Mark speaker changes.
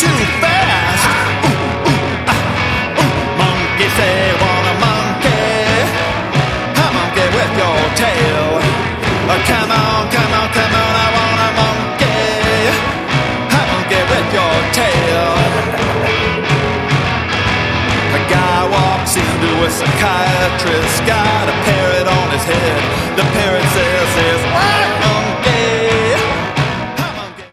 Speaker 1: too fast. Monkey say, want a monkey? A monkey with your tail. Come on, come on, come on, I want a monkey. A monkey with your tail. A guy walks into a psychiatrist, got a parrot on his head. The parrot says,